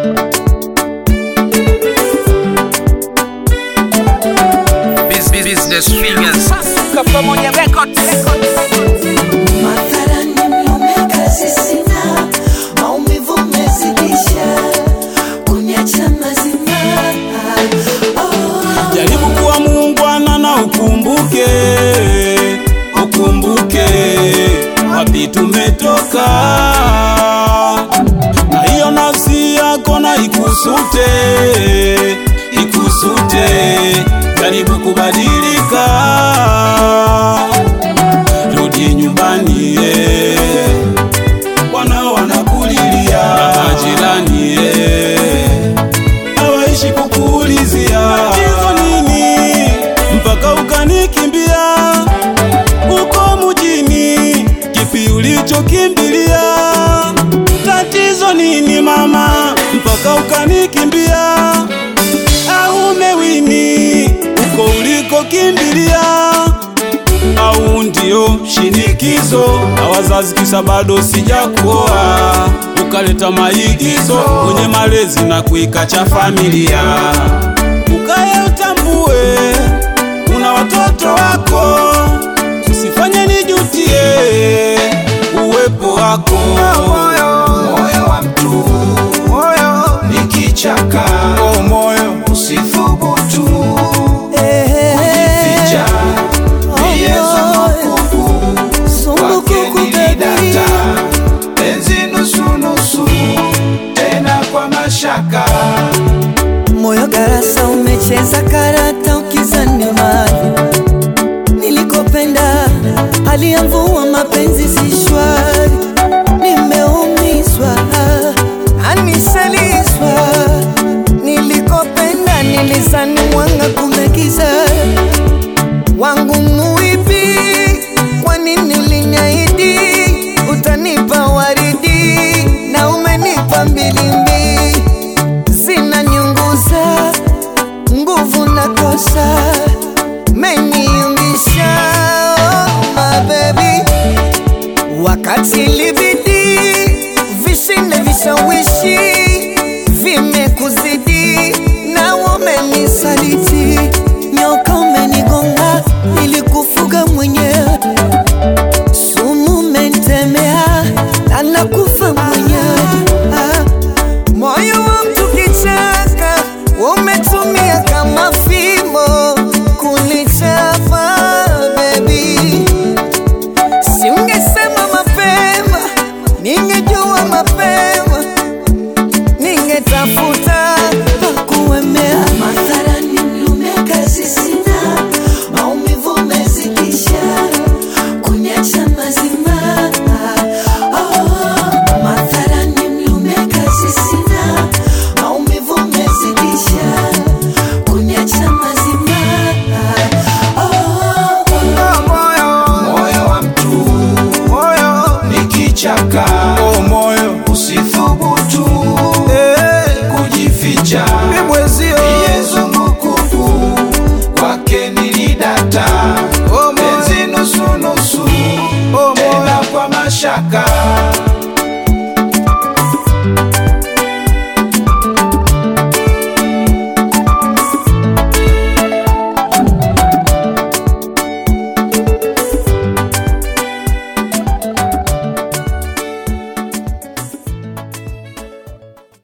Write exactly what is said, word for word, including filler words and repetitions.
Business fingers Kapa Moja Records. Mathalani mlume sina, maumivu mezidisha, kuniacha mazima. Oh. Jaribu kuwa muungwana na ukumbuke, ukumbuke wapi tumetoka, na hiyo nafsi yako na ikusute, ikusute. Jaribu kubadilika, rudi nyumbani eh. Wana wanakulilia majirani eh, hawaishi kukuulizia tatizo nini mpaka ukanikimbia uko mjini. Kipi ulichokimbilia? Tatizo nini mama mpaka ukanikimbia? Au umewini uko uliko kimbilia? Au ndio shinikizo na wazazi kisa bado sijakuoa, ukaleta maigizo kwenye malezi na kuikacha familia? Ukae utambue una watoto wako, usifanye nijutie uwepo wako. Moyo, moyo wa mtu, moyo ni kichaka. Oh moyo, usithubutu kujificha. Yesu mkuku nilidata, penzi nusu nusu, tena kwa mashaka. Moyo garasa umecheza karata ukizani mali, nilikopenda hali ya mvua mapenzi